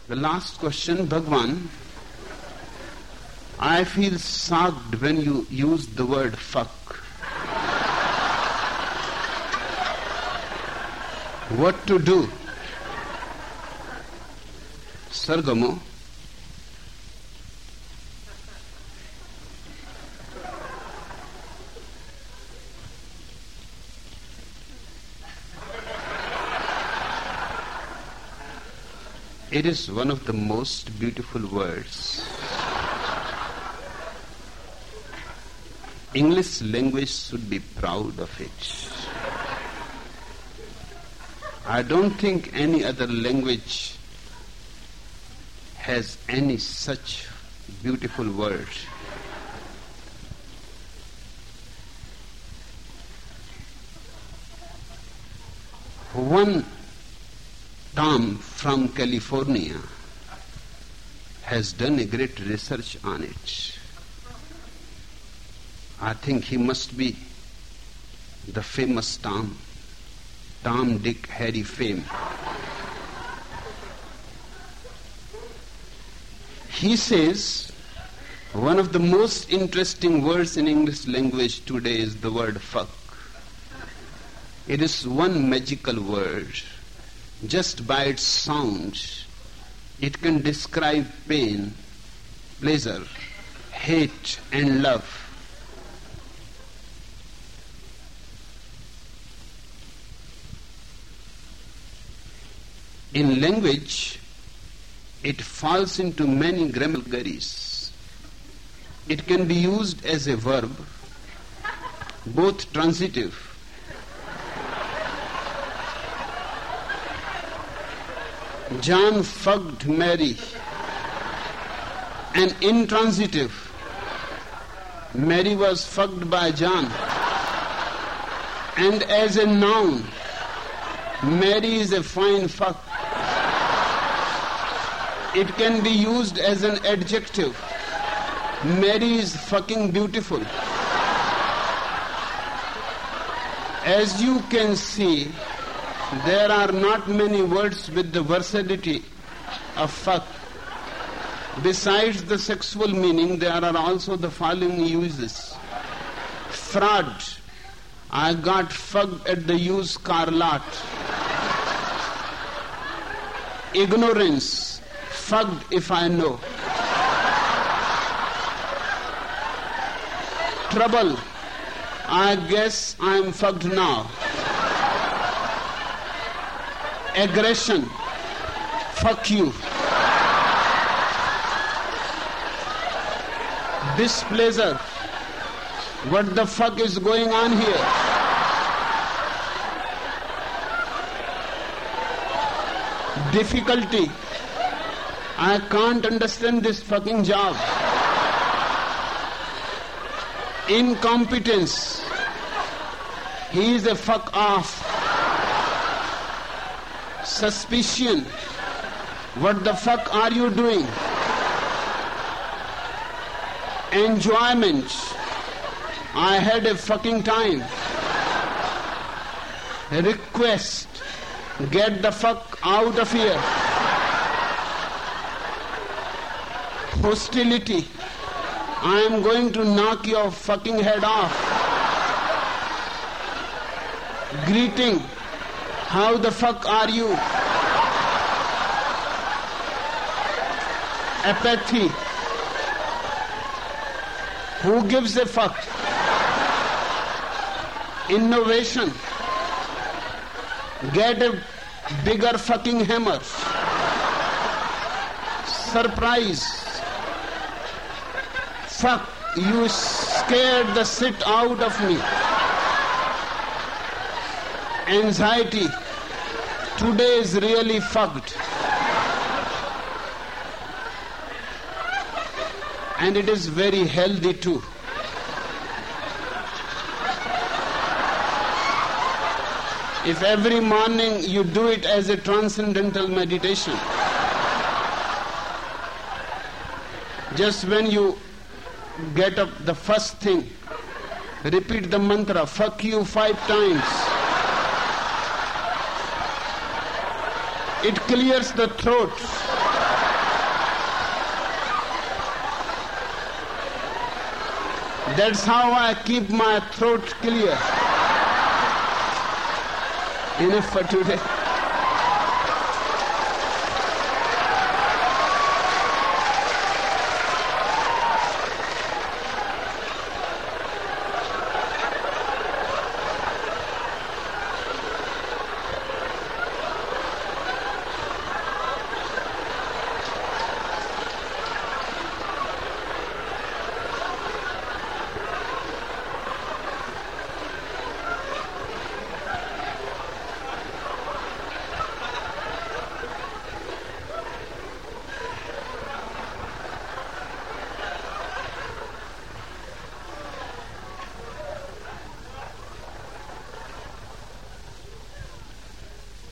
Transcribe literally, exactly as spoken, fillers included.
The last question, Bhagwan. I feel shocked when you use the word fuck. What to do? Sargamo. It is one of the most beautiful words. English language should be proud of it. I don't think any other language has any such beautiful word. One Tom from California has done a great research on it. I think he must be the famous Tom, Tom, Dick, Harry fame. He says one of the most interesting words in English language today is the word fuck. It is one magical word. Just by its sound, it can describe pain, pleasure, hate, and love. In language, it falls into many grammaticaries. It can be used as a verb, both transitive. John fucked Mary, and intransitive. Mary was fucked by John. And as a noun, Mary is a fine fuck. It can be used as an adjective. Mary is fucking beautiful. As you can see, there are not many words with the versatility of fuck. Besides the sexual meaning, there are also the following uses. Fraud. I got fucked at the used car lot. Ignorance. Fucked if I know. Trouble. I guess I'm fucked now. Aggression. Fuck you. Displeasure. What the fuck is going on here? Difficulty. I can't understand this fucking job. Incompetence. He is a fuck off. Suspicion. What the fuck are you doing? Enjoyment. I had a fucking time. Request. Get the fuck out of here. Hostility. I am going to knock your fucking head off. Greeting. How the fuck are you? Apathy. Who gives a fuck? Innovation. Get a bigger fucking hammer. Surprise. Fuck, you scared the shit out of me. Anxiety. Today is really fucked. And it is very healthy too. If every morning you do it as a transcendental meditation, just when you get up, the first thing, repeat the mantra, fuck you five times. It clears the throat. That's how I keep my throat clear. Enough for today.